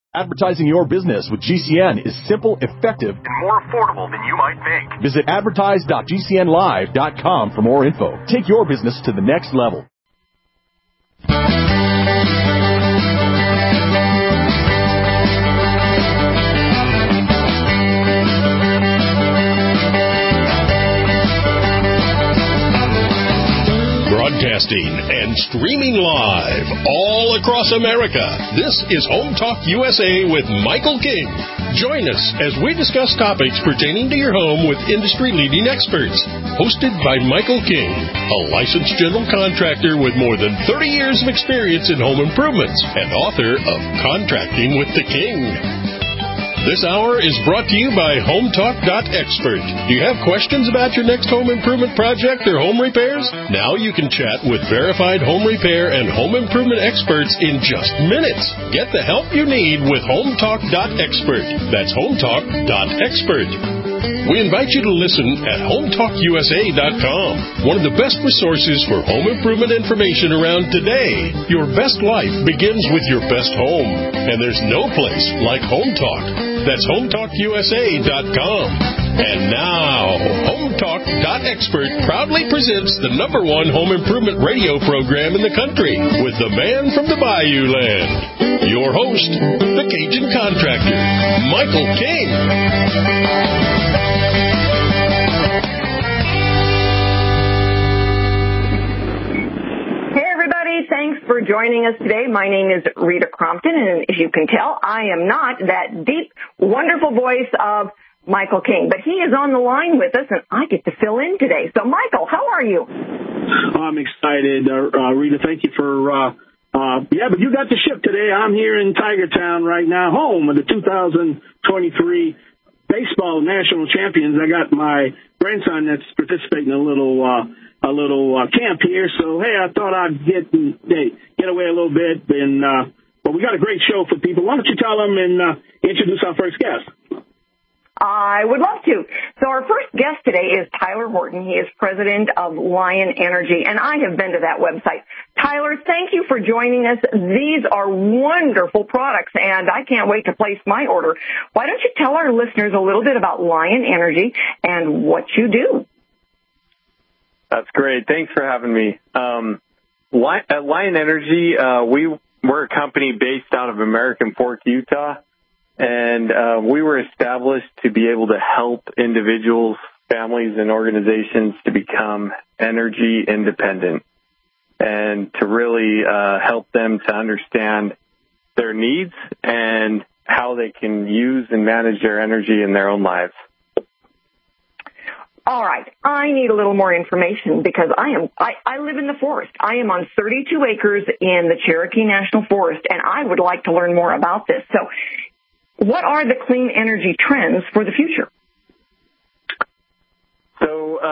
Advertising your business with GCN is simple, effective, and more affordable than you might think. Visit advertise.gcnlive.com for more info. Take your business to the next level. Broadcasting and streaming live all across America. This is Home Talk USA with Michael King. Join us as we discuss topics pertaining to your home with industry-leading experts. Hosted by Michael King, a licensed general contractor with more than 30 years of experience in home improvements and author of Contracting with the King. This hour is brought to you by HomeTalk.expert. Do you have questions about your next home improvement project or home repairs? Now you can chat with verified home repair and home improvement experts in just minutes. Get the help you need with HomeTalk.expert. That's HomeTalk.expert. We invite you to listen at HomeTalkUSA.com, one of the best resources for home improvement information around today. Your best life begins with your best home, and there's no place like Home Talk. That's HomeTalkUSA.com. And now, HomeTalk.expert proudly presents the #1 home improvement radio program in the country with the man from the Bayou Land, your host, the Cajun Contractor, Michael King. Thanks for joining us today. My name is Rita Crompton, and as you can tell, I am not that deep, wonderful voice of Michael King, but he is on the line with us, and I get to fill in today. So, Michael, how are you? I'm excited, Rita. Thank you for, but you got the ship today. I'm here in Tiger Town right now, home of the 2023 baseball national champions. I got my grandson that's participating in a little camp here. So, hey, I thought I'd get away a little bit. But we got a great show for people. Why don't you tell them and introduce our first guest? I would love to. So our first guest today is Tyler Horton. He is president of Lion Energy, and I have been to that website. Tyler, thank you for joining us. These are wonderful products, and I can't wait to place my order. Why don't you tell our listeners a little bit about Lion Energy and what you do? That's great. Thanks for having me. At Lion Energy, we're a company based out of American Fork, Utah, and we were established to be able to help individuals, families, and organizations to become energy independent and to really help them to understand their needs and how they can use and manage their energy in their own lives. All right. I need a little more information because I live in the forest. I am on 32 acres in the Cherokee National Forest, and I would like to learn more about this. So what are the clean energy trends for the future? So,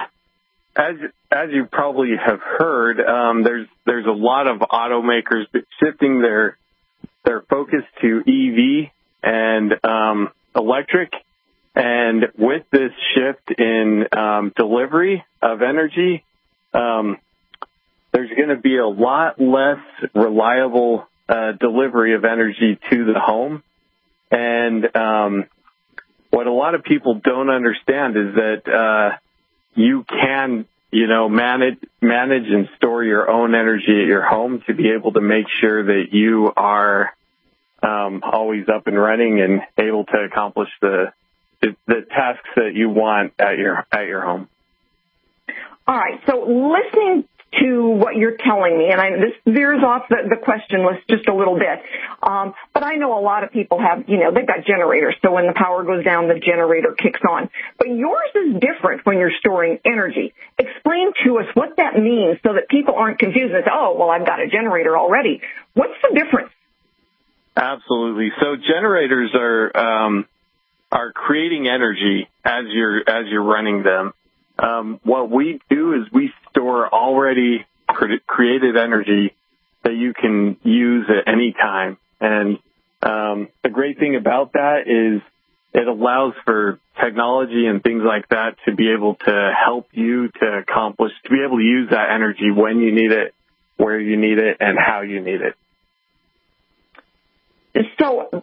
as you probably have heard, there's a lot of automakers shifting their focus to EV and electric. And with this shift in delivery of energy, there's going to be a lot less reliable delivery of energy to the home. And what a lot of people don't understand is that you can, manage and store your own energy at your home to be able to make sure that you are always up and running and able to accomplish the tasks that you want at your home. All right. So listening to what you're telling me, and this veers off the question list just a little bit, but I know a lot of people have, they've got generators, so when the power goes down, the generator kicks on. But yours is different when you're storing energy. Explain to us what that means so that people aren't confused and say, oh, well, I've got a generator already. What's the difference? Absolutely. So generators are creating energy as you're running them. What we do is we store already created energy that you can use at any time. And the great thing about that is it allows for technology and things like that to be able to help you to be able to use that energy when you need it, where you need it, and how you need it. So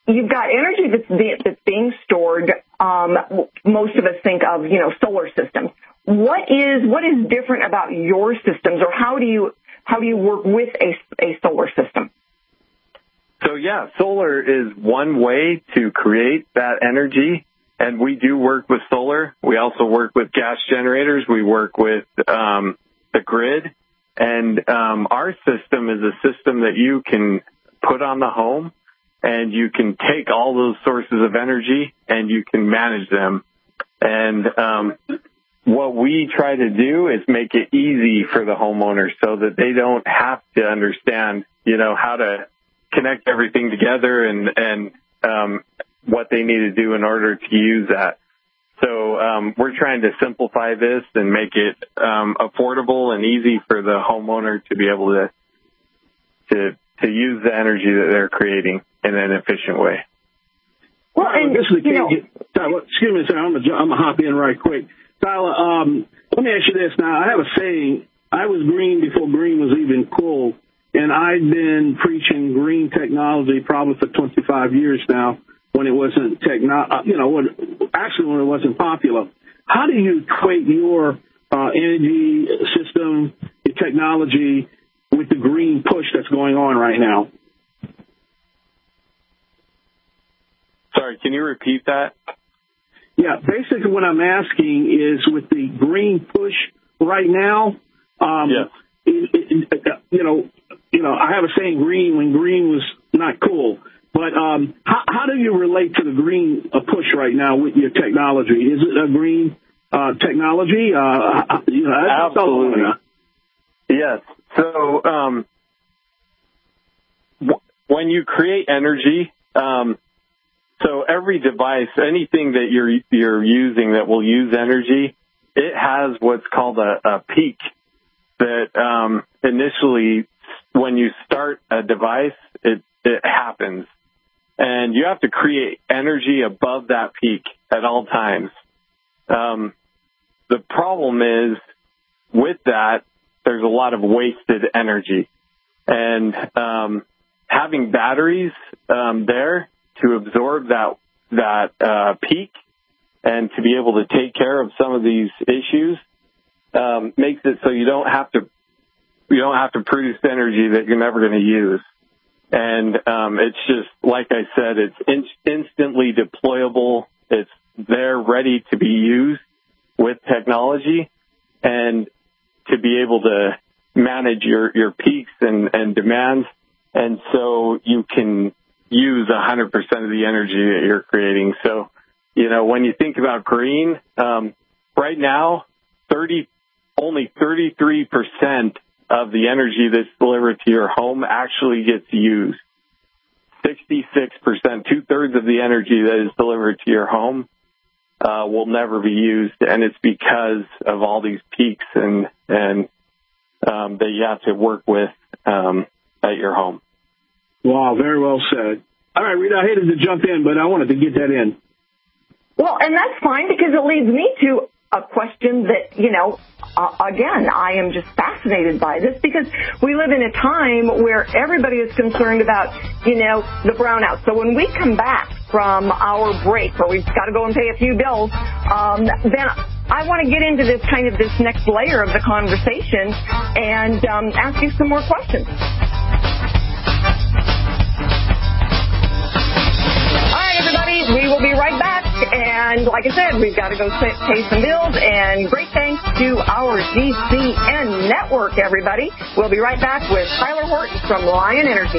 you've got energy that's being stored. Most of us think of, solar systems. What is different about your systems, or how do you work with a solar system? So yeah, solar is one way to create that energy, and we do work with solar. We also work with gas generators. We work with the grid, and our system is a system that you can put on the home, and you can take all those sources of energy and you can manage them. And what we try to do is make it easy for the homeowner so that they don't have to understand, how to connect everything together and what they need to do in order to use that. So we're trying to simplify this and make it affordable and easy for the homeowner to be able to use the energy that they're creating in an efficient way. Well, and this is Tyler, excuse me, sir. I'm gonna hop in right quick. Tyler, let me ask you this. Now, I have a saying. I was green before green was even cool, and I've been preaching green technology probably for 25 years now. When it wasn't when it wasn't popular. How do you equate your energy system, your technology, with the green push that's going on right now? Sorry, can you repeat that? Yeah, basically what I'm asking is with the green push right now. Yes. I have a saying: green when green was not cool. But how do you relate to the green push right now with your technology? Is it a green technology? Absolutely. Yes. So when you create energy, so every device, anything that you're using that will use energy, it has what's called a peak that initially, when you start a device, it happens. And you have to create energy above that peak at all times. The problem is, with that, there's a lot of wasted energy. And having batteries there to absorb that peak and to be able to take care of some of these issues makes it so you don't have to produce energy that you're never going to use. And it's just, like I said, it's instantly deployable. It's there ready to be used with technology and to be able to manage your peaks and demands. And so you can use 100% of the energy that you're creating. So, when you think about green, right now, only 33% of the energy that's delivered to your home actually gets used. 66%, 2/3 of the energy that is delivered to your home will never be used, and it's because of all these peaks and that you have to work with at your home. Wow, very well said. All right, Rita, I hated to jump in, but I wanted to get that in. Well, and that's fine, because it leads me to a question that, again, I am just fascinated by this, because we live in a time where everybody is concerned about, the brownouts. So when we come back from our break, where we've got to go and pay a few bills, then I want to get into this next layer of the conversation and ask you some more questions. All right, everybody, we will be right back. And like I said, we've got to go pay some bills. And great thanks to our GCN network, everybody. We'll be right back with Tyler Horton from Lion Energy.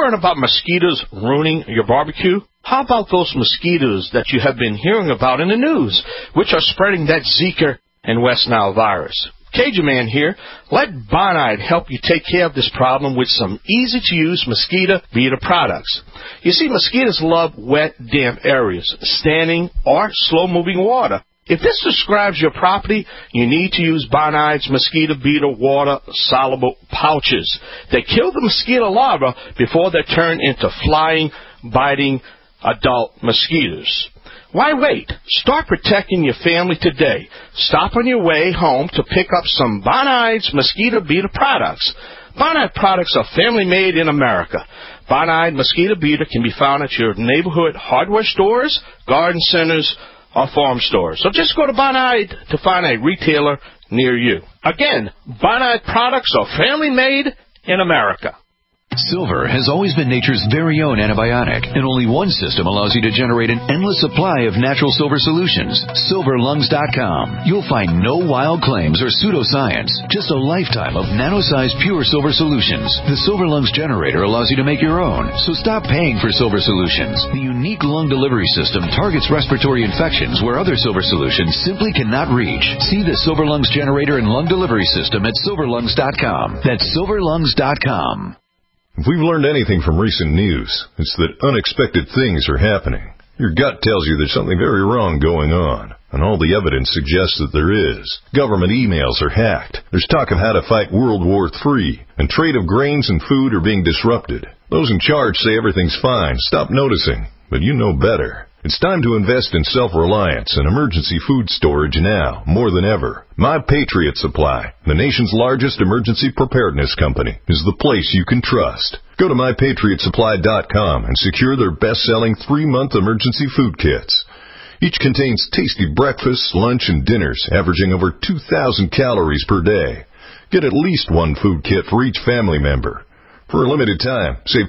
Concerned about mosquitoes ruining your barbecue? How about those mosquitoes that you have been hearing about in the news, which are spreading that Zika and West Nile virus? Cajun Man here. Let Bonide help you take care of this problem with some easy-to-use mosquito beater products. You see, mosquitoes love wet, damp areas, standing or slow-moving water. If this describes your property, you need to use Bonide's mosquito beater water-soluble pouches. They kill the mosquito larvae before they turn into flying, biting adult mosquitoes. Why wait? Start protecting your family today. Stop on your way home to pick up some Bonide's mosquito beater products. Bonide products are family-made in America. Bonide mosquito beater can be found at your neighborhood hardware stores, garden centers, or farm stores. So just go to Bonide to find a retailer near you. Again, Bonide products are family-made in America. Silver has always been nature's very own antibiotic, and only one system allows you to generate an endless supply of natural silver solutions. SilverLungs.com. You'll find no wild claims or pseudoscience, just a lifetime of nano-sized pure silver solutions. The Silver Lungs generator allows you to make your own, so stop paying for silver solutions. The unique lung delivery system targets respiratory infections where other silver solutions simply cannot reach. See the Silver Lungs generator and lung delivery system at SilverLungs.com. That's SilverLungs.com. If we've learned anything from recent news, it's that unexpected things are happening. Your gut tells you there's something very wrong going on, and all the evidence suggests that there is. Government emails are hacked. There's talk of how to fight World War III, and trade of grains and food are being disrupted. Those in charge say everything's fine. Stop noticing, but you know better. It's time to invest in self-reliance and emergency food storage now, more than ever. My Patriot Supply, the nation's largest emergency preparedness company, is the place you can trust. Go to MyPatriotSupply.com and secure their best-selling 3-month emergency food kits. Each contains tasty breakfasts, lunch, and dinners, averaging over 2,000 calories per day. Get at least one food kit for each family member. For a limited time, save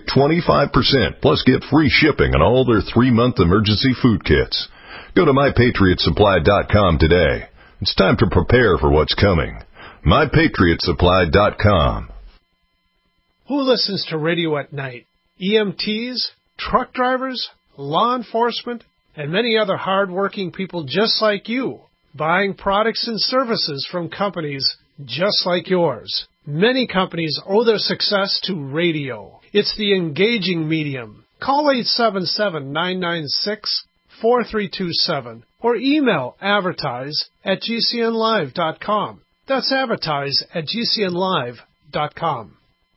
25%, plus get free shipping on all their 3-month emergency food kits. Go to MyPatriotSupply.com today. It's time to prepare for what's coming. MyPatriotSupply.com. Who listens to radio at night? EMTs, truck drivers, law enforcement, and many other hard-working people just like you, buying products and services from companies just like yours. Many companies owe their success to radio. It's the engaging medium. Call 877-996-4327 or email advertise@gcnlive.com. That's advertise@gcnlive.com.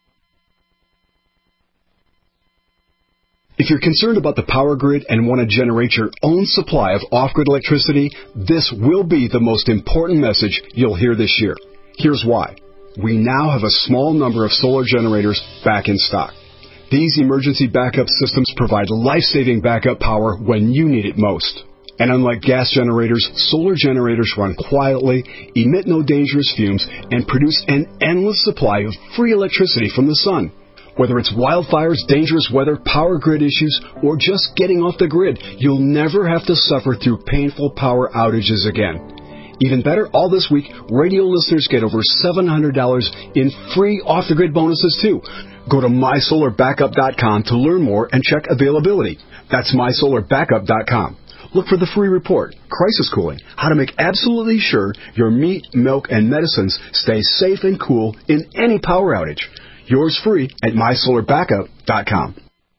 If you're concerned about the power grid and want to generate your own supply of off-grid electricity, this will be the most important message you'll hear this year. Here's why. We now have a small number of solar generators back in stock. These emergency backup systems provide life-saving backup power when you need it most. And unlike gas generators, solar generators run quietly, emit no dangerous fumes, and produce an endless supply of free electricity from the sun. Whether it's wildfires, dangerous weather, power grid issues, or just getting off the grid, you'll never have to suffer through painful power outages again. Even better, all this week, radio listeners get over $700 in free off-the-grid bonuses, too. Go to MySolarBackup.com to learn more and check availability. That's MySolarBackup.com. Look for the free report, Crisis Cooling, how to make absolutely sure your meat, milk, and medicines stay safe and cool in any power outage. Yours free at MySolarBackup.com.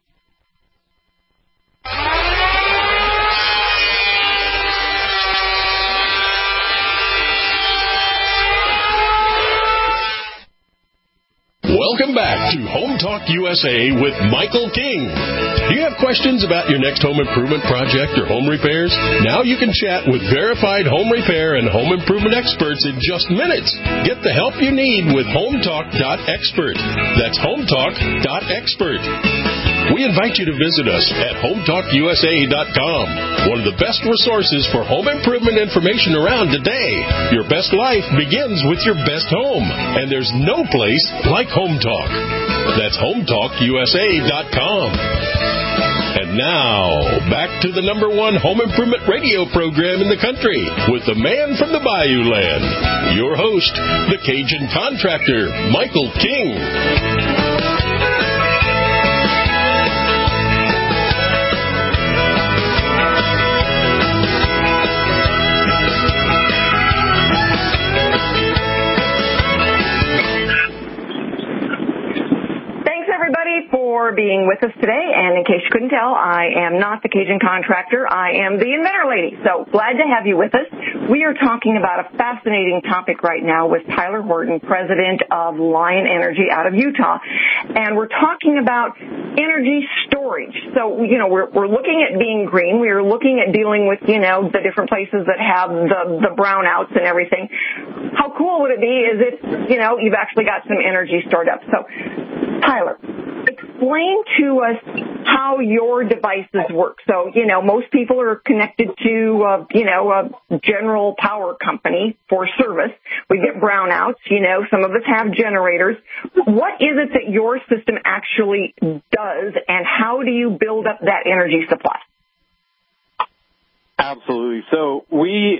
Welcome back to Home Talk USA with Michael King. Do you have questions about your next home improvement project or home repairs? Now you can chat with verified home repair and home improvement experts in just minutes. Get the help you need with HomeTalk.expert. That's HomeTalk.expert. We invite you to visit us at HomeTalkUSA.com, one of the best resources for home improvement information around today. Your best life begins with your best home, and there's no place like Home Talk. That's HomeTalkUSA.com. And now, back to the #1 home improvement radio program in the country with the man from the Bayou Land, your host, the Cajun contractor, Michael King. being with us today. And in case you couldn't tell, I am not the Cajun contractor. I am the inventor lady. So glad to have you with us. We are talking about a fascinating topic right now with Tyler Horton, president of Lion Energy out of Utah. And we're talking about energy storage. So, we're looking at being green. We are looking at dealing with, the different places that have the brownouts and everything. How cool would it be is if, you've actually got some energy stored up. So, Tyler, explain to us how your devices work. So, most people are connected to, a general power company for service. We get brownouts, some of us have generators. What is it that your system actually does, and how do you build up that energy supply? Absolutely. So we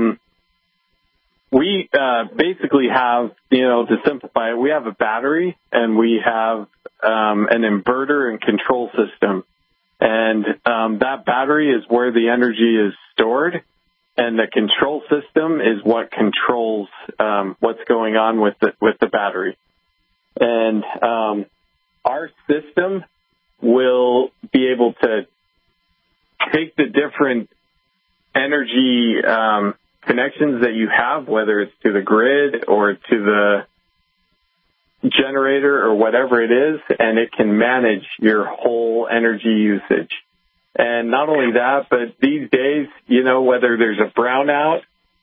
basically have, to simplify it, we have a battery and we have an inverter and control system. And that battery is where the energy is stored, and the control system is what controls what's going on with the battery. And our system will be able to take the different energy connections that you have, whether it's to the grid or to the generator or whatever it is, and it can manage your whole energy usage. And not only that, but these days, whether there's a brownout,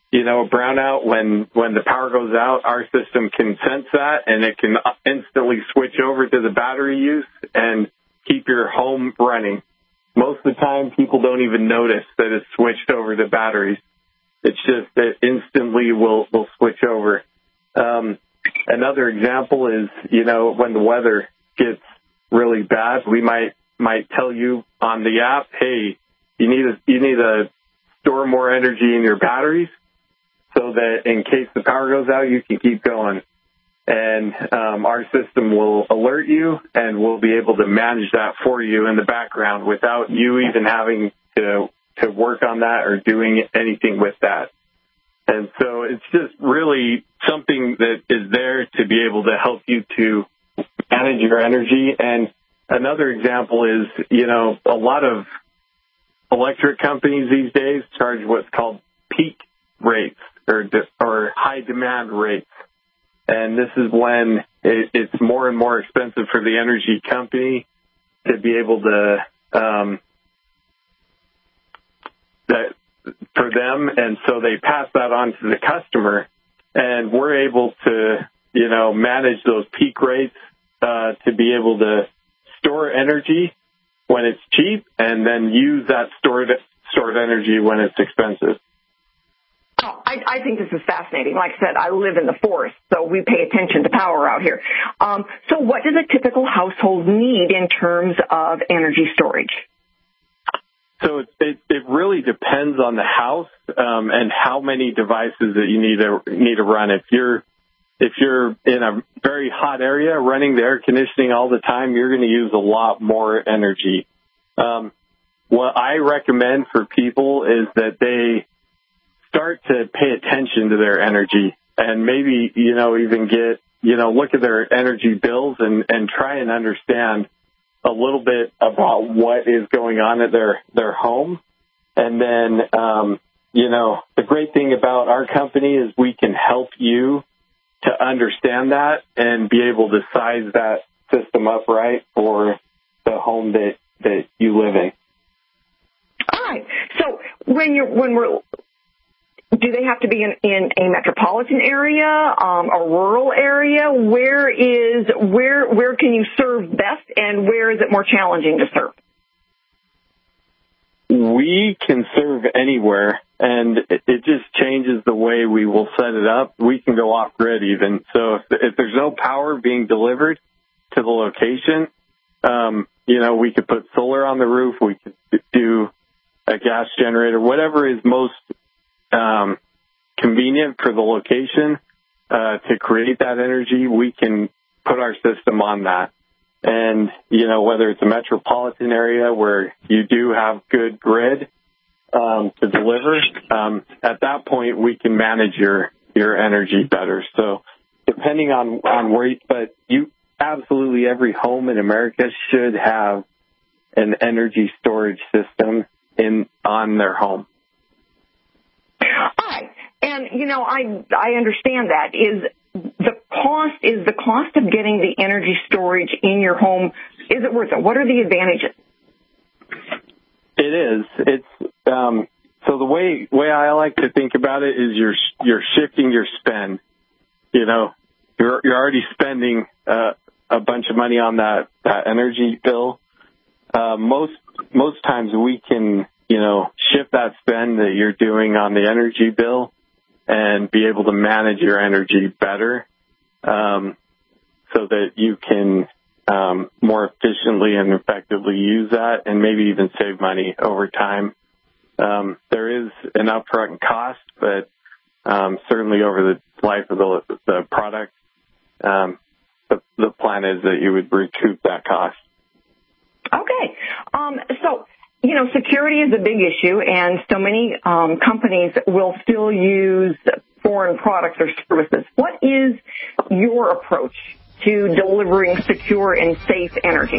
when the power goes out, our system can sense that, and it can instantly switch over to the battery use and keep your home running. Most of the time, people don't even notice that it's switched over to batteries. It's just that instantly will switch over. Another example is, when the weather gets really bad, we might tell you on the app, hey, you need to store more energy in your batteries so that in case the power goes out, you can keep going. And our system will alert you, and we'll be able to manage that for you in the background without you even having to work on that or doing anything with that. And so it's just really something that is there to be able to help you to manage your energy. And another example is, a lot of electric companies these days charge what's called peak rates or high demand rates. And this is when it's more and more expensive for the energy company to be able to, for them, and so they pass that on to the customer, and we're able to, manage those peak rates to be able to store energy when it's cheap, and then use that stored energy when it's expensive. Oh, I think this is fascinating. Like I said, I live in the forest, so we pay attention to power out here. So what does a typical household need in terms of energy storage? So it really depends on the house and how many devices that you need to run. If you're in a very hot area running the air conditioning all the time, you're going to use a lot more energy. What I recommend for people is that they start to pay attention to their energy, and maybe even get look at their energy bills and try and understand a little bit about what is going on at their home. And then, the great thing about our company is we can help you to understand that and be able to size that system up right for the home that you live in. All right. So do they have to be in a metropolitan area, a rural area? Where can you serve best, and where is it more challenging to serve? We can serve anywhere, and it just changes the way we will set it up. We can go off grid even. So if there's no power being delivered to the location, we could put solar on the roof. We could do a gas generator, whatever is most convenient for the location to create that energy. We can put our system on that. And, whether it's a metropolitan area where you do have good grid to deliver, at that point we can manage your energy better. So depending on where, but absolutely every home in America should have an energy storage system on their home. All right. And, I understand that. Is the cost of getting the energy storage in your home, is it worth it? What are the advantages? It is. It's so the way I like to think about it is you're shifting your spend. You're already spending a bunch of money on that energy bill. Most times we can shift that spend that you're doing on the energy bill and be able to manage your energy better, so that you can more efficiently and effectively use that and maybe even save money over time. There is an upfront cost, but certainly over the life of the product, the plan is that you would recoup that cost. Okay. So, security is a big issue, and so many companies will still use foreign products or services. What is your approach to delivering secure and safe energy?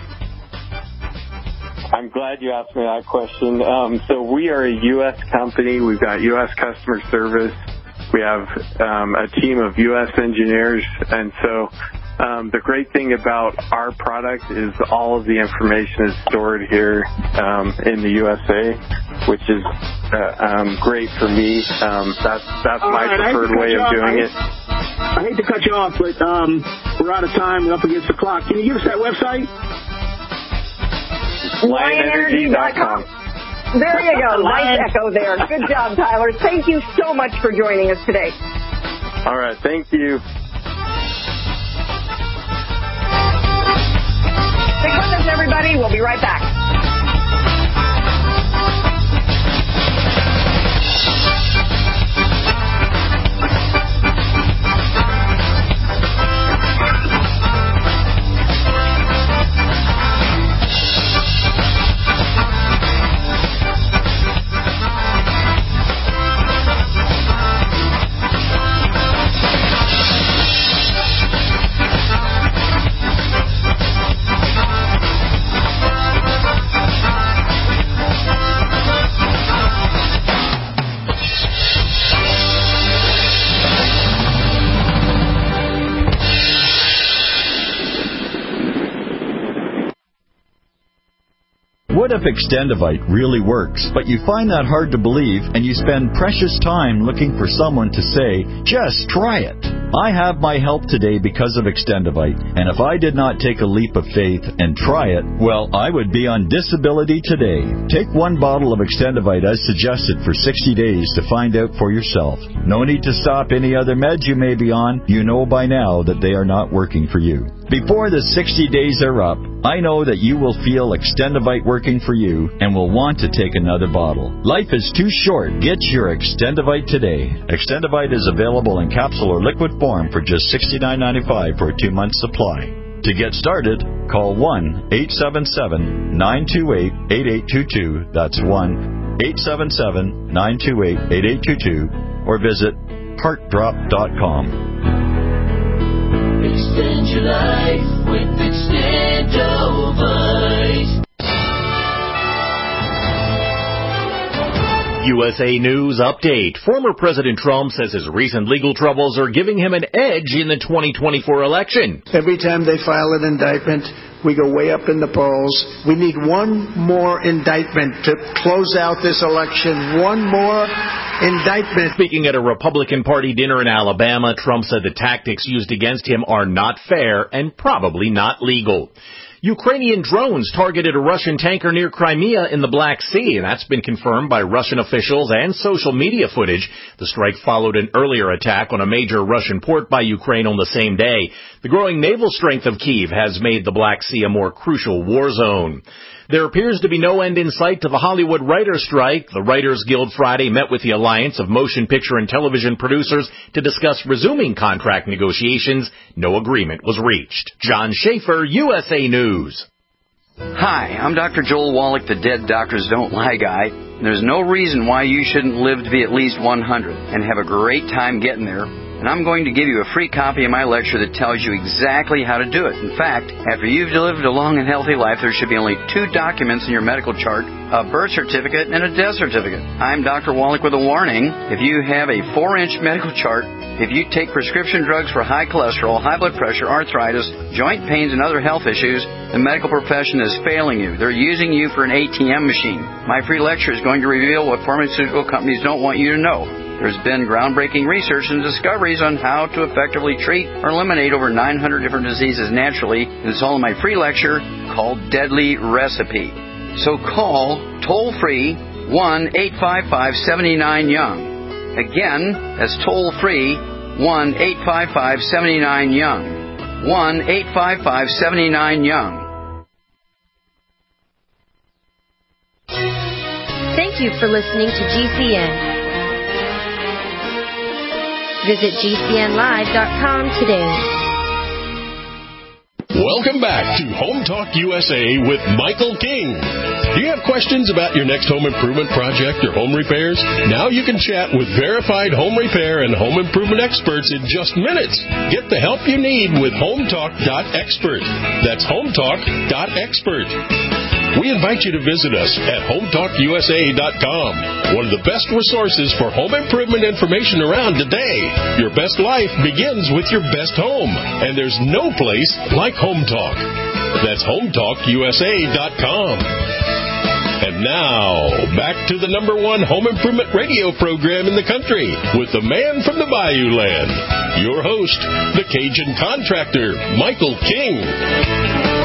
I'm glad you asked me that question. So we are a U.S. company. We've got U.S. customer service. We have a team of U.S. engineers. And so the great thing about our product is all of the information is stored here in the USA, which is great for me. That's my preferred way of doing it. I hate to cut you off, but we're out of time. We're up against the clock. Can you give us that website? LionEnergy.com. There you go. Nice echo there. Good job, Tyler. Thank you so much for joining us today. All right. Thank you. Stick with us, everybody. We'll be right back. What if Extendivite really works, but you find that hard to believe and you spend precious time looking for someone to say, just try it? I have my help today because of Extendivite, and if I did not take a leap of faith and try it, well, I would be on disability today. Take one bottle of Extendivite as suggested for 60 days to find out for yourself. No need to stop any other meds you may be on. You know by now that they are not working for you. Before the 60 days are up, I know that you will feel Extendivite working for you and will want to take another bottle. Life is too short. Get your Extendivite today. Extendivite is available in capsule or liquid form for just $69.95 for a 2-month supply. To get started, call 1-877-928-8822. That's 1-877-928-8822. Or visit heartdrop.com. Extend your life with Extendovite. USA News Update. Former President Trump says his recent legal troubles are giving him an edge in the 2024 election. Every time they file an indictment, we go way up in the polls. We need one more indictment to close out this election. One more indictment. Speaking at a Republican Party dinner in Alabama, Trump said the tactics used against him are not fair and probably not legal. Ukrainian drones targeted a Russian tanker near Crimea in the Black Sea, and that's been confirmed by Russian officials and social media footage. The strike followed an earlier attack on a major Russian port by Ukraine on the same day. The growing naval strength of Kyiv has made the Black Sea a more crucial war zone. There appears to be no end in sight to the Hollywood writers' strike. The Writers Guild Friday met with the Alliance of Motion Picture and Television Producers to discuss resuming contract negotiations. No agreement was reached. John Schaefer, USA News. Hi, I'm Dr. Joel Wallach, the Dead Doctors Don't Lie guy. There's no reason why you shouldn't live to be at least 100 and have a great time getting there. and I'm going to give you a free copy of my lecture that tells you exactly how to do it. In fact, after you've lived a long and healthy life, there should be only 2 documents in your medical chart, a birth certificate and a death certificate. I'm Dr. Wallach with a warning. If you have a 4-inch medical chart, if you take prescription drugs for high cholesterol, high blood pressure, arthritis, joint pains, and other health issues, the medical profession is failing you. They're using you for an ATM machine. My free lecture is going to reveal what pharmaceutical companies don't want you to know. There's been groundbreaking research and discoveries on how to effectively treat or eliminate over 900 different diseases naturally. It's all in my free lecture called Deadly Recipe. So call toll-free 1-855-79-YOUNG. Again, that's toll-free 1-855-79-YOUNG. 1-855-79-YOUNG. Thank you for listening to GCN. Visit GCNlive.com today. Welcome back to Home Talk USA with Michael King. Do you have questions about your next home improvement project or home repairs? Now you can chat with verified home repair and home improvement experts in just minutes. Get the help you need with HomeTalk.expert. That's HomeTalk.expert. We invite you to visit us at HomeTalkUSA.com, one of the best resources for home improvement information around today. Your best life begins with your best home, and there's no place like Home Talk. That's HomeTalkUSA.com. And now, back to the #1 home improvement radio program in the country with the man from the Bayou Land, your host, the Cajun contractor, Michael King.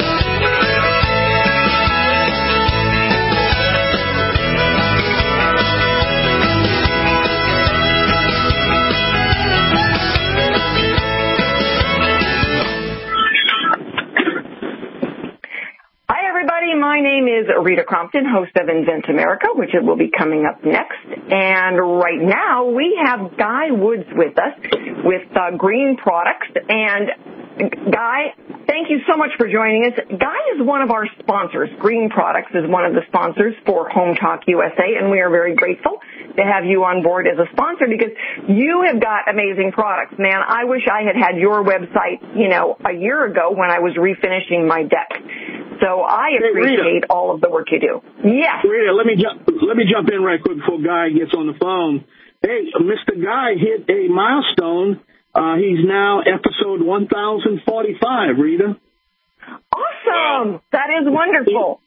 My name is Rita Crompton, host of Invent America, which will be coming up next. And right now we have Guy Woods with us with Green Products. And Guy, thank you so much for joining us. Guy is one of our sponsors. Green Products is one of the sponsors for Home Talk USA, and we are very grateful to have you on board as a sponsor because you have got amazing products. Man, I wish I had had your website, a year ago when I was refinishing my deck. So I appreciate all of the work you do. Yes. Rita, let me jump in right quick before Guy gets on the phone. Hey, Mr. Guy hit a milestone. He's now episode 1045, Rita. Awesome. That is wonderful.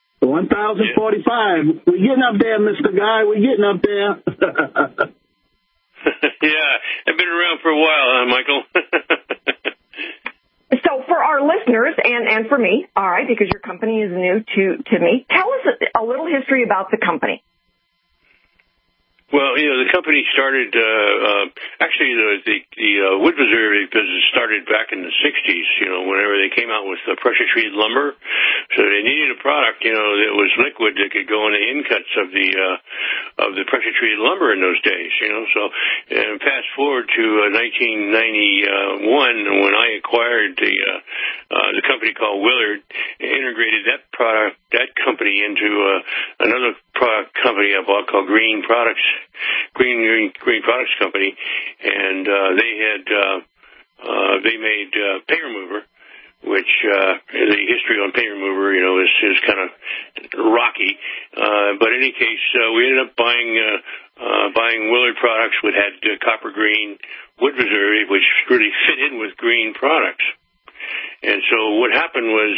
1045. We're getting up there, Mr. Guy. We're getting up there. Yeah, I've been around for a while, Michael. So for our listeners and for me, all right, because your company is new to me, tell us a little history about the company. Well, the company started, actually the wood preservative business started back in the 60s, whenever they came out with the pressure-treated lumber. So they needed a product, that was liquid that could go in the incuts of the pressure-treated lumber in those days, So fast forward to 1991 when I acquired the company called Willard, integrated that company into another product company I bought called Green Products. Green Products Company, and they made paint remover, which the history on paint remover, is kind of rocky. But in any case, we ended up buying Willard products, which had copper green wood preservative, which really fit in with Green Products. And so what happened was,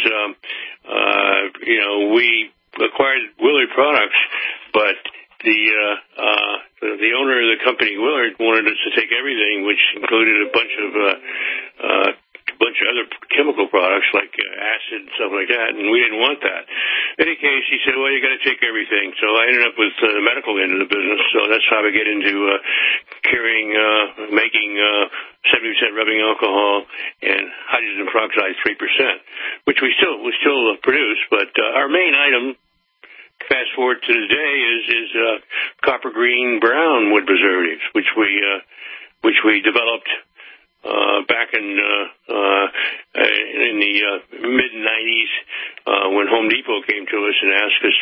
we acquired Willard products, but the owner of the company, Willard, wanted us to take everything, which included a bunch of other chemical products like acid and stuff like that, and we didn't want that. In any case, he said, well, you got to take everything. So I ended up with the medical end of the business, so that's how I get into making 70% rubbing alcohol and hydrogen peroxide 3%, which we still produce, but our main item, fast forward to today, is copper green brown wood preservatives, which we developed back in the mid-90s when Home Depot came to us and asked us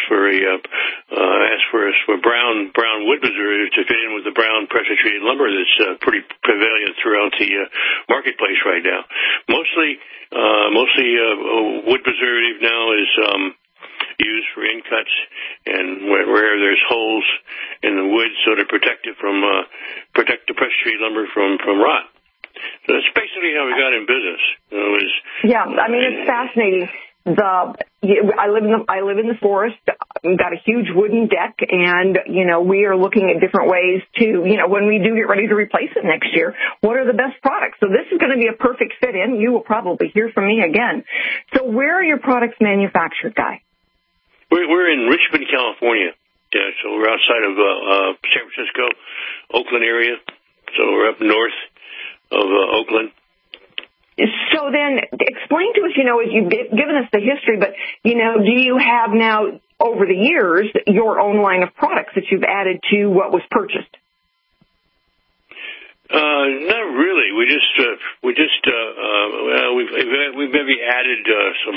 for brown wood preservatives to fit in with the brown pressure-treated lumber that's pretty prevalent throughout the marketplace right now. Mostly wood preservative now is used for in cuts and where there's holes in the wood, so to protect it from protect the pressure-treated lumber from rot. So that's basically how we got in business. Yeah, I mean, it's fascinating. I live in the forest. We've got a huge wooden deck, and we are looking at different ways to when we do get ready to replace it next year, what are the best products? So this is going to be a perfect fit in. You will probably hear from me again. So where are your products manufactured, Guy? We're in Richmond, California. Yeah, so we're outside of San Francisco, Oakland area. So we're up north of Oakland. So then explain to us, as you've given us the history, but, do you have now, over the years, your own line of products that you've added to what was purchased? Not really. We've maybe added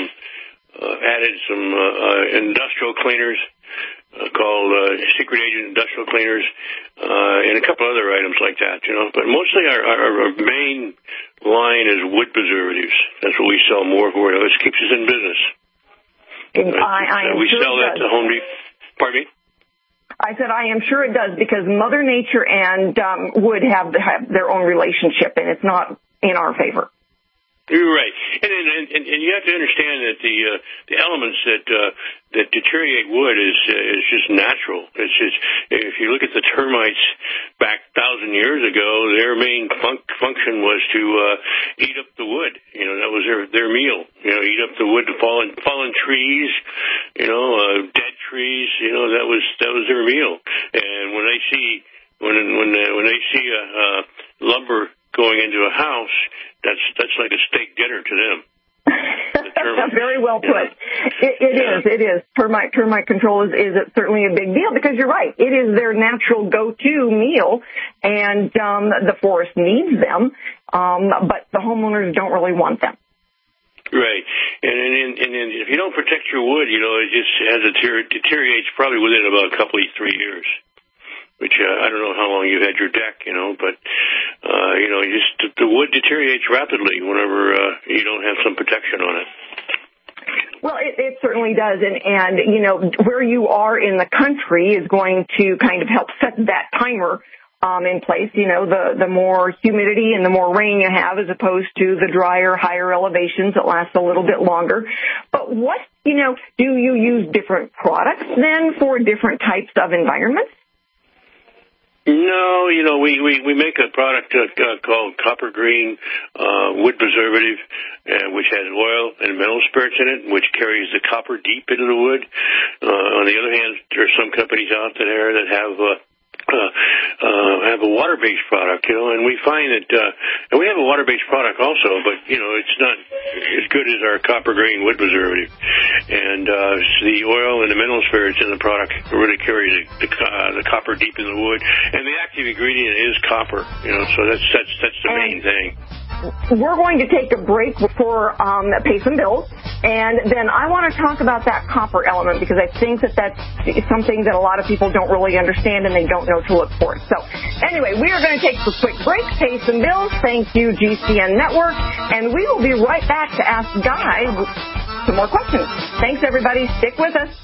some industrial cleaners called Secret Agent Industrial Cleaners, and a couple other items like that, But mostly our main line is wood preservatives. That's what we sell more for. This keeps us in business. We sell that to Home Depot. Pardon me? I said I am sure it does, because Mother Nature and wood have their own relationship, and it's not in our favor. You're right, and you have to understand that the elements that deteriorate wood is just natural. It's just, if you look at the termites back 1,000 years ago, their main function was to eat up the wood. That was their meal. Eat up the wood, fallen trees, dead trees. That was their meal. And when they see lumber going into a house, that's like a steak dinner to them. Very well put. It is. Termite control is certainly a big deal, because you're right. It is their natural go-to meal, and the forest needs them, but the homeowners don't really want them. Right, and if you don't protect your wood, it just deteriorates probably within about a couple of 3 years. Which I don't know how long you've had your deck, but the wood deteriorates rapidly whenever you don't have some protection on it. Well, it certainly does, and where you are in the country is going to kind of help set that timer in place. The more humidity and the more rain you have, as opposed to the drier, higher elevations that last a little bit longer. But what do you use different products then for different types of environments? No, we make a product called Copper Green wood preservative, which has oil and mineral spirits in it, which carries the copper deep into the wood. On the other hand, there are some companies out there that have a water-based product, and we find that, and we have a water-based product also, but, it's not as good as our Copper Green wood preservative. And the oil and the mineral spirits in the product really carry the copper deep in the wood, and the active ingredient is copper, so that's the main thing. We're going to take a break before pay some bills, and then I want to talk about that copper element, because I think that's something that a lot of people don't really understand, and they don't know to look for. So anyway, we are going to take a quick break, pay some bills. Thank you, GCN Network, and we will be right back to ask Guy some more questions. Thanks, everybody. Stick with us.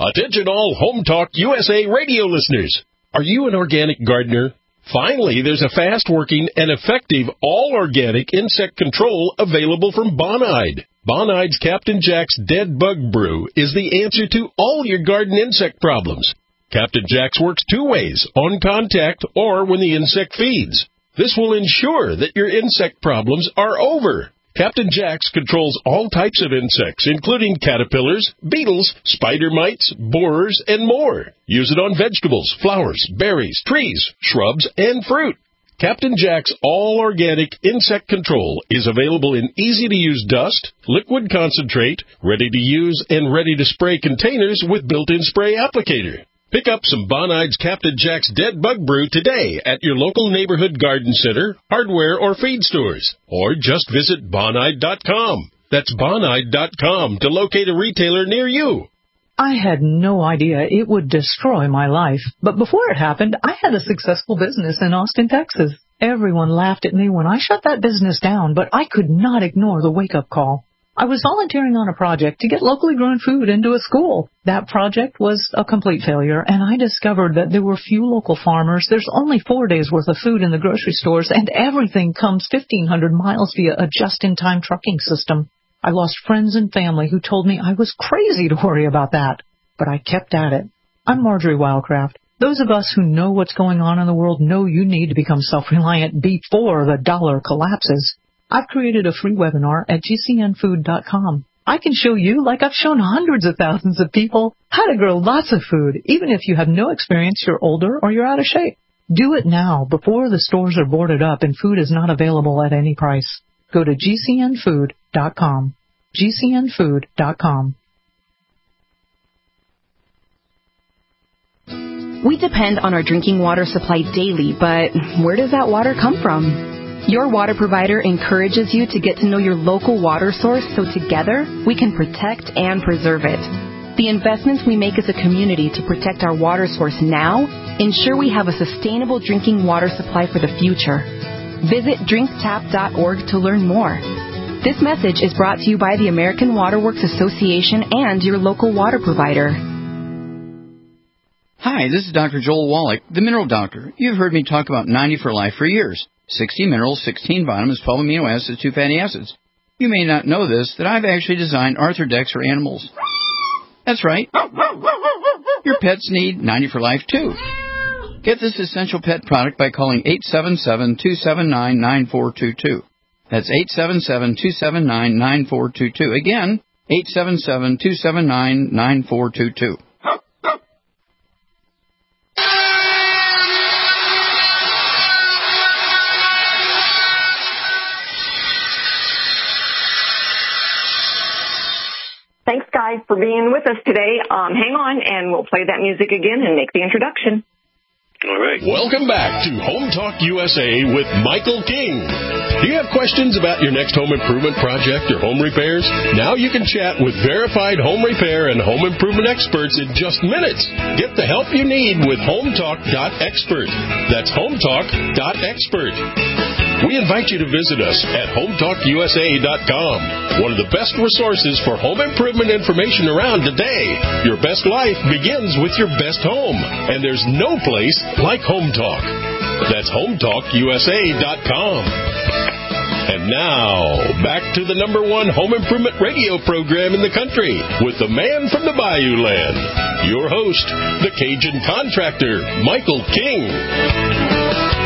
Attention all Home Talk USA radio listeners. Are you an organic gardener? Finally, there's a fast-working and effective all-organic insect control available from Bonide. Bonide's Captain Jack's Dead Bug Brew is the answer to all your garden insect problems. Captain Jack's works two ways, on contact or when the insect feeds. This will ensure that your insect problems are over. Captain Jack's controls all types of insects, including caterpillars, beetles, spider mites, borers, and more. Use it on vegetables, flowers, berries, trees, shrubs, and fruit. Captain Jack's all-organic insect control is available in easy-to-use dust, liquid concentrate, ready-to-use and ready-to-spray containers with built-in spray applicator. Pick up some Bonide's Captain Jack's Dead Bug Brew today at your local neighborhood garden center, hardware, or feed stores. Or just visit Bonide.com. That's Bonide.com to locate a retailer near you. I had no idea it would destroy my life. But before it happened, I had a successful business in Austin, Texas. Everyone laughed at me when I shut that business down, but I could not ignore the wake-up call. I was volunteering on a project to get locally grown food into a school. That project was a complete failure, and I discovered that there were few local farmers. There's only 4 days' worth of food in the grocery stores, and everything comes 1,500 miles via a just-in-time trucking system. I lost friends and family who told me I was crazy to worry about that, but I kept at it. I'm Marjorie Wildcraft. Those of us who know what's going on in the world know you need to become self-reliant before the dollar collapses. I've created a free webinar at gcnfood.com. I can show you, like I've shown hundreds of thousands of people, how to grow lots of food, even if you have no experience, you're older, or you're out of shape. Do it now, before the stores are boarded up and food is not available at any price. Go to gcnfood.com. gcnfood.com. We depend on our drinking water supply daily, but where does that water come from? Your water provider encourages you to get to know your local water source so together we can protect and preserve it. The investments we make as a community to protect our water source now ensure we have a sustainable drinking water supply for the future. Visit drinktap.org to learn more. This message is brought to you by the American Water Works Association and your local water provider. Hi, this is Dr. Joel Wallach, the Mineral Doctor. You've heard me talk about 90 for Life for years. 60 minerals, 16 vitamins, 12 amino acids, 2 fatty acids. You may not know this, that I've actually designed Arthrodex for animals. That's right. Your pets need 90 for Life, too. Get this essential pet product by calling 877-279-9422. That's 877-279-9422. Again, 877-279-9422. Thanks, guys, for being with us today. Hang on, and we'll play that music again and make the introduction. All right. Welcome back to Home Talk USA with Michael King. Do you have questions about your next home improvement project or home repairs? Now you can chat with verified home repair and home improvement experts in just minutes. Get the help you need with HomeTalk.expert. That's HomeTalk.expert. We invite you to visit us at HomeTalkUSA.com, one of the best resources for home improvement information around today. Your best life begins with your best home, and there's no place like Home Talk. That's HomeTalkUSA.com. And now, back to the #1 home improvement radio program in the country with the man from the Bayou Land, your host, the Cajun contractor, Michael King.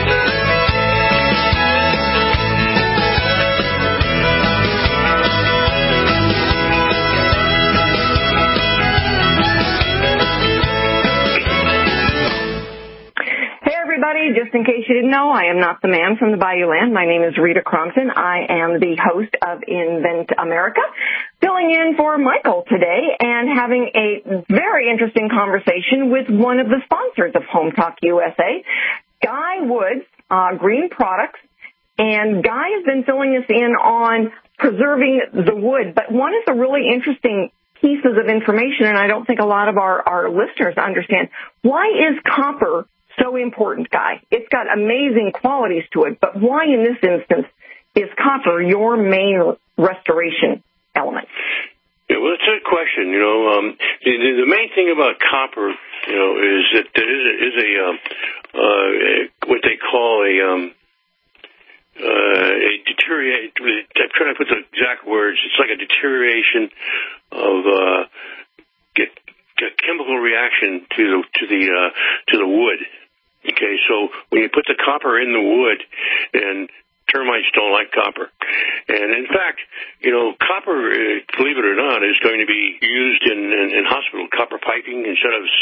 Just in case you didn't know, I am not the man from the Bayou Land. My name is Rita Crompton. I am the host of Invent America, filling in for Michael today and having a very interesting conversation with one of the sponsors of Home Talk USA, Guy Woods, Green Products. And Guy has been filling us in on preserving the wood. But one of the really interesting pieces of information, and I don't think a lot of our listeners understand, why is copper so important, Guy? It's got amazing qualities to it, but why in this instance is copper your main restoration element? Yeah, well, it's a good question. The main thing about copper, is that there is what they call a deterioration. I'm trying to put the exact words. It's like a deterioration of a chemical reaction to the wood. Okay, so when you put the copper in the wood, and termites don't like copper. And in fact, copper, believe it or not, is going to be used in hospital copper piping instead of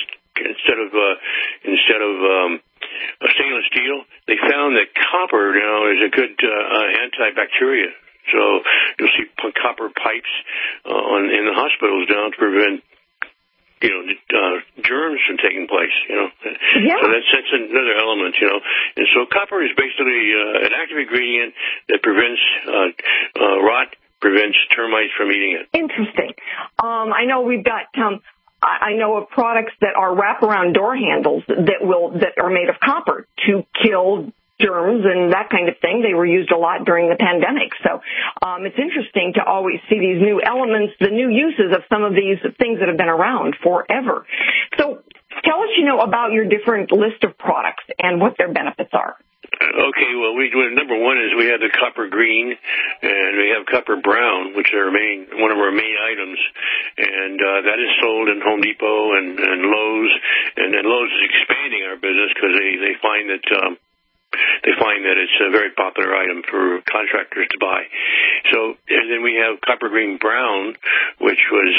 stainless steel. They found that copper now is a good antibacterial. So you'll see copper pipes in the hospitals now to prevent germs from taking place, Yeah. So that's another element, And so copper is basically an active ingredient that prevents rot, prevents termites from eating it. Interesting. I know we've got I know of products that are wraparound door handles that are made of copper to kill germs and that kind of thing. They were used a lot during the pandemic. So it's interesting to always see these new elements, the new uses of some of these things that have been around forever. So tell us, about your different list of products and what their benefits are. Okay, well, number one is we have the copper green, and we have copper brown, which are one of our main items, and that is sold in Home Depot and Lowe's, and then Lowe's is expanding our business because they find that it's a very popular item for contractors to buy. So, and then we have copper green brown, which was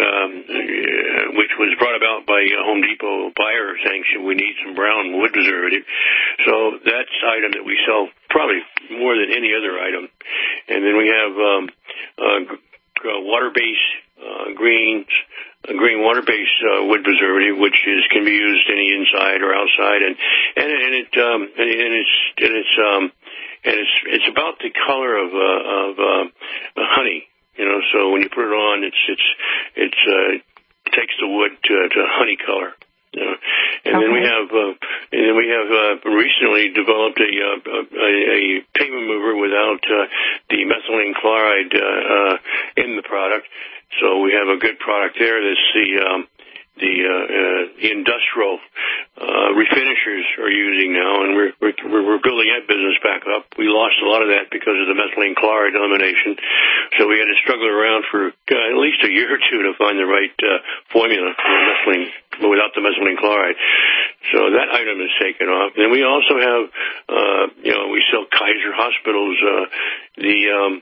brought about by Home Depot buyer saying we need some brown wood preservative. So that's an item that we sell probably more than any other item. And then we have water-based green water-based wood preservative, which can be used any inside or outside, and it's about the color of honey. So when you put it on, it takes the wood to honey color. And then we have recently developed a paint remover without the methylene chloride in the product. So we have a good product there. That's the industrial refinishers are using now, and we're building that business back up. We lost a lot of that because of the methylene chloride elimination, so we had to struggle around for at least a year or two to find the right formula for methylene without the methylene chloride. So that item is taken off. Then we also have, we sell Kaiser Hospitals the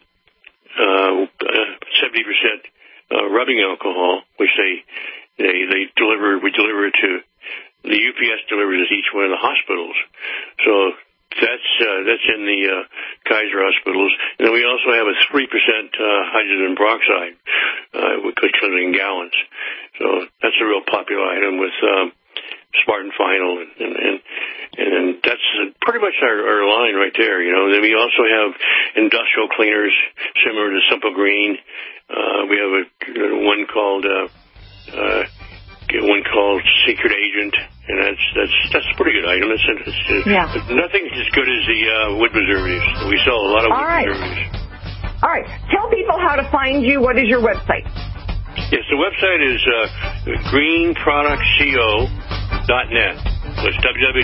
70% rubbing alcohol, which they deliver. We deliver it to the UPS delivers it to each one of the hospitals. So that's in the Kaiser hospitals. And then we also have a 3% hydrogen peroxide, which comes in gallons. So that's a real popular item with Spartan Final, and that's pretty much our line right there. Then we also have industrial cleaners similar to Simple Green. We have one called Secret Agent, and that's a pretty good item. It's nothing as good as the wood preservatives. We sell a lot of wood preservatives. All right. Tell people how to find you. What is your website? Yes, the website is greenproductco.net. So it's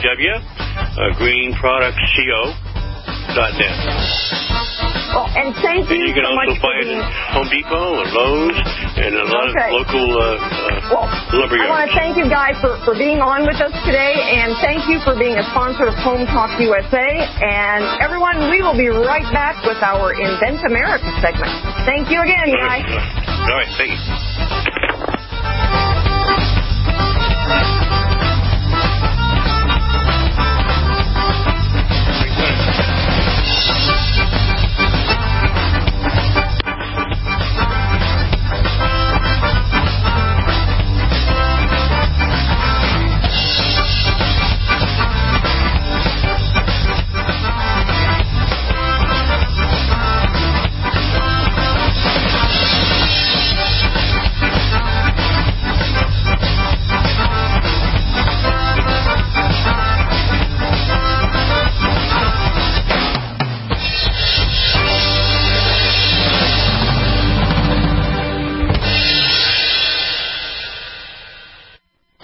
www.greenproductco.net. Well, and thank you. And you can also buy it at Home Depot and Lowe's and a lot of local lumber yards. I want to thank you guys for being on with us today, and thank you for being a sponsor of Home Talk USA. And everyone, we will be right back with our Invent America segment. Thank you again, guys. All right, thank you.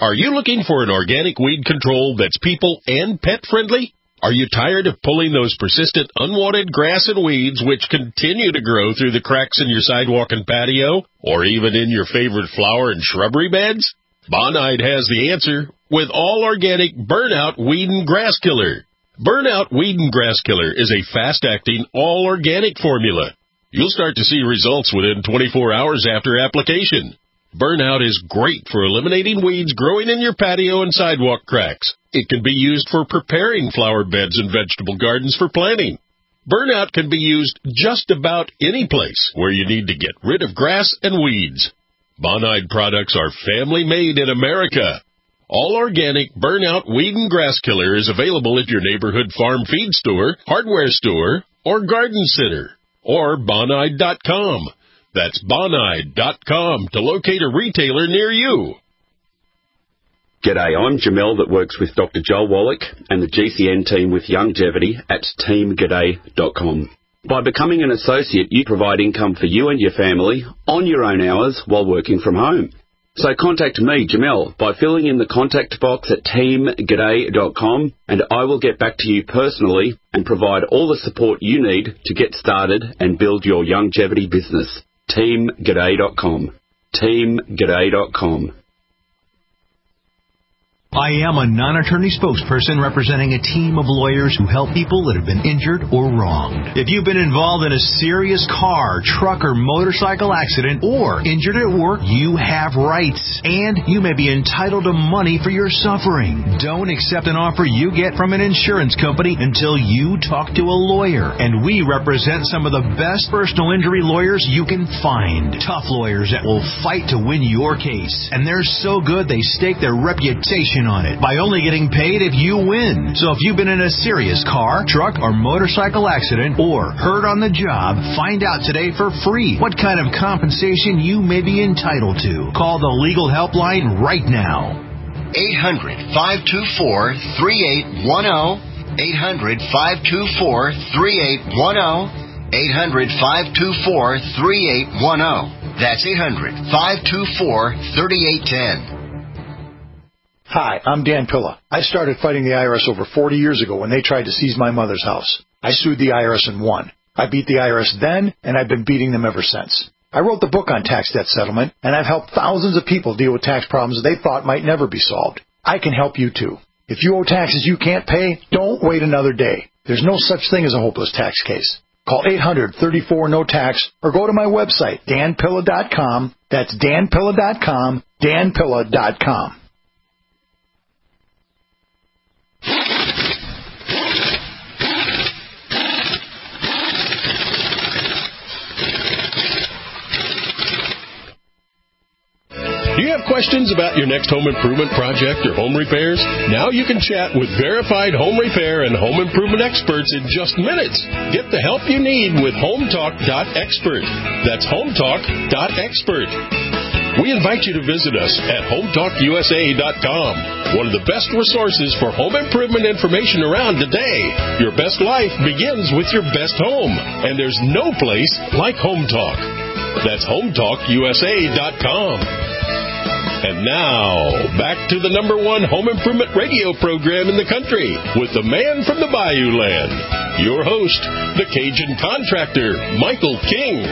Are you looking for an organic weed control that's people and pet friendly? Are you tired of pulling those persistent unwanted grass and weeds which continue to grow through the cracks in your sidewalk and patio, or even in your favorite flower and shrubbery beds? Bonide has the answer with all organic Burnout Weed and Grass Killer. Burnout Weed and Grass Killer is a fast-acting, all-organic formula. You'll start to see results within 24 hours after application. Burnout is great for eliminating weeds growing in your patio and sidewalk cracks. It can be used for preparing flower beds and vegetable gardens for planting. Burnout can be used just about any place where you need to get rid of grass and weeds. Bonide products are family-made in America. All organic Burnout Weed and Grass Killer is available at your neighborhood farm feed store, hardware store, or garden center, or Bonide.com. That's Bonide.com to locate a retailer near you. G'day, I'm Jamel that works with Dr. Joel Wallach and the GCN team with Longevity at teamg'day.com. By becoming an associate, you provide income for you and your family on your own hours while working from home. So contact me, Jamel, by filling in the contact box at teamg'day.com, and I will get back to you personally and provide all the support you need to get started and build your longevity business. teamg'day.com. teamg'day.com. I am a non-attorney spokesperson representing a team of lawyers who help people that have been injured or wronged. If you've been involved in a serious car, truck, or motorcycle accident or injured at work, you have rights, and you may be entitled to money for your suffering. Don't accept an offer you get from an insurance company until you talk to a lawyer, and we represent some of the best personal injury lawyers you can find. Tough lawyers that will fight to win your case, and they're so good they stake their reputation on it by only getting paid if you win. So if you've been in a serious car, truck, or motorcycle accident or hurt on the job, find out today for free what kind of compensation you may be entitled to. Call the legal helpline right now. 800-524-3810. 800-524-3810. 800-524-3810. That's 800-524-3810. Hi, I'm Dan Pilla. I started fighting the IRS over 40 years ago when they tried to seize my mother's house. I sued the IRS and won. I beat the IRS then, and I've been beating them ever since. I wrote the book on tax debt settlement, and I've helped thousands of people deal with tax problems they thought might never be solved. I can help you too. If you owe taxes you can't pay, don't wait another day. There's no such thing as a hopeless tax case. Call 800-34-NO-TAX or go to my website, danpilla.com. That's danpilla.com, danpilla.com. Do you have questions about your next home improvement project or home repairs? Now you can chat with verified home repair and home improvement experts in just minutes. Get the help you need with HomeTalk.expert. That's HomeTalk.expert. We invite you to visit us at HomeTalkUSA.com, one of the best resources for home improvement information around today. Your best life begins with your best home, and there's no place like HomeTalk. That's HomeTalkUSA.com. And now, back to the #1 home improvement radio program in the country with the man from the Bayou Land, your host, the Cajun contractor, Michael King.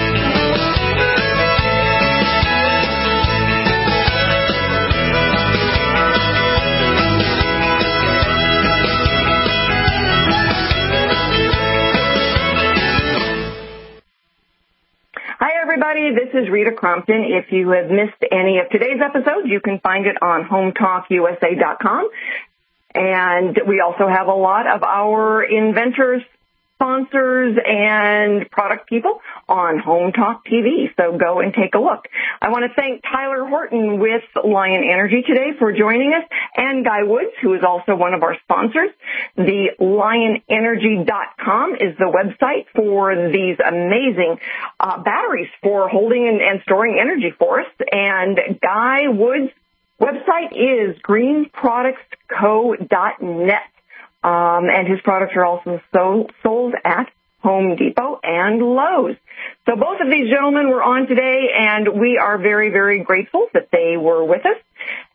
Everybody, this is Rita Crompton. If you have missed any of today's episodes, you can find it on HomeTalkUSA.com. And we also have a lot of our inventors, sponsors, and product people on Home Talk TV. So go and take a look. I want to thank Tyler Horton with Lion Energy today for joining us, and Guy Woods, who is also one of our sponsors. The LionEnergy.com is the website for these amazing batteries for holding and storing energy for us. And Guy Woods' website is greenproductsco.net. And his products are also sold at Home Depot and Lowe's. So both of these gentlemen were on today, and we are very, very grateful that they were with us.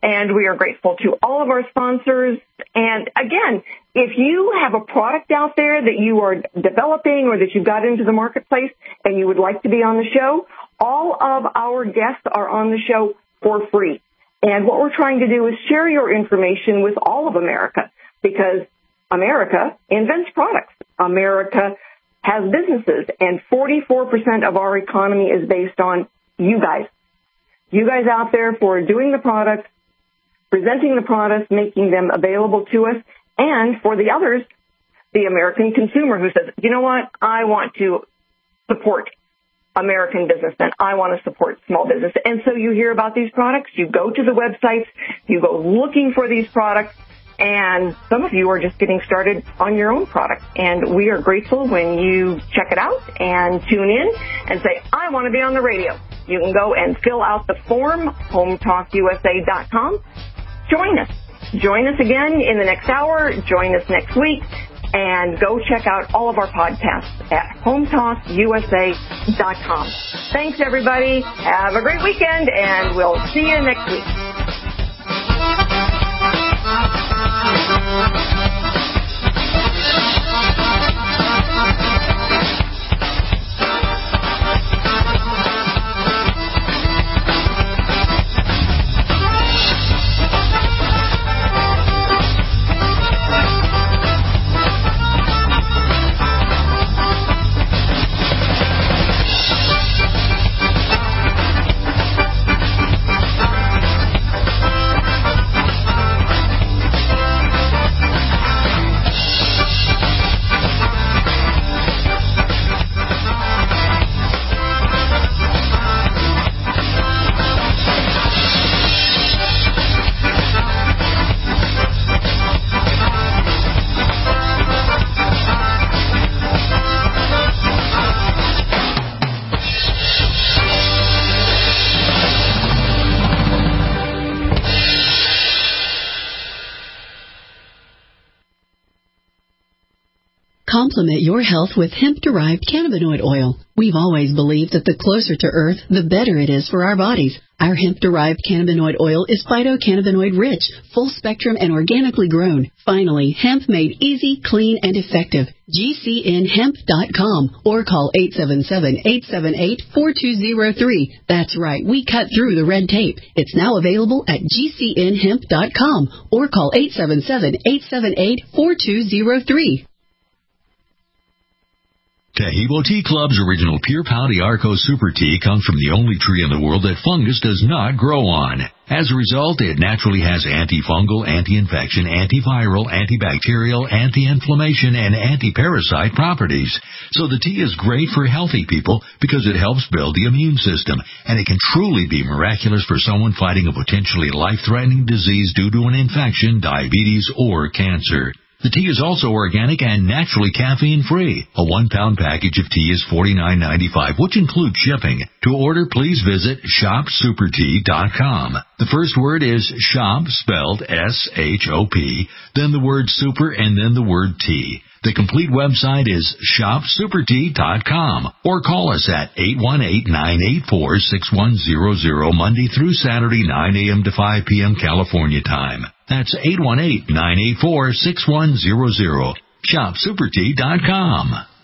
And we are grateful to all of our sponsors. And again, if you have a product out there that you are developing or that you've got into the marketplace and you would like to be on the show, all of our guests are on the show for free. And what we're trying to do is share your information with all of America, because America invents products. America has businesses, and 44% of our economy is based on you guys. You guys out there for doing the products, presenting the products, making them available to us, and for the others, the American consumer who says, you know what, I want to support American business and I want to support small business. And so you hear about these products, you go to the websites, you go looking for these products, and some of you are just getting started on your own product. And we are grateful when you check it out and tune in and say, I want to be on the radio. You can go and fill out the form, hometalkusa.com. Join us. Join us again in the next hour. Join us next week. And go check out all of our podcasts at hometalkusa.com. Thanks, everybody. Have a great weekend, and we'll see you next week. Complement your health with hemp-derived cannabinoid oil. We've always believed that the closer to Earth, the better it is for our bodies. Our hemp-derived cannabinoid oil is phytocannabinoid-rich, full-spectrum, and organically grown. Finally, hemp made easy, clean, and effective. GCNhemp.com or call 877-878-4203. That's right, we cut through the red tape. It's now available at GCNhemp.com or call 877-878-4203. Taheebo Tea Club's original Pure Pau d'Arco Super Tea comes from the only tree in the world that fungus does not grow on. As a result, it naturally has antifungal, anti-infection, antiviral, antibacterial, anti-inflammation, and anti-parasite properties. So the tea is great for healthy people because it helps build the immune system, and it can truly be miraculous for someone fighting a potentially life-threatening disease due to an infection, diabetes, or cancer. The tea is also organic and naturally caffeine-free. A 1-pound package of tea is $49.95, which includes shipping. To order, please visit shopsupertea.com. The first word is shop, spelled S-H-O-P, then the word super, and then the word tea. The complete website is shopsupertea.com or call us at 818-984-6100 Monday through Saturday, 9 a.m. to 5 p.m. California time. That's 818-984-6100. Shopsupertea.com.